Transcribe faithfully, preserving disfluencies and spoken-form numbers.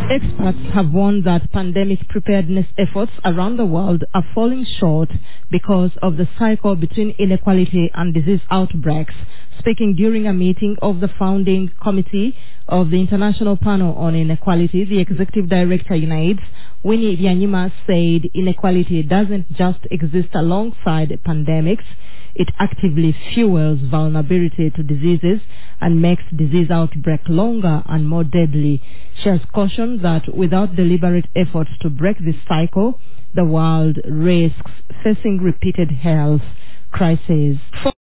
Experts have warned that pandemic preparedness efforts around the world are falling short because of the cycle between inequality and disease outbreaks. Speaking during a meeting of the founding committee of the International Panel on Inequality, the executive director UNAIDS, Winnie Byanyima, said inequality doesn't just exist alongside pandemics. It actively fuels vulnerability to diseases and makes disease outbreak longer and more deadly. She has cautioned that without deliberate efforts to break this cycle, the world risks facing repeated health crises.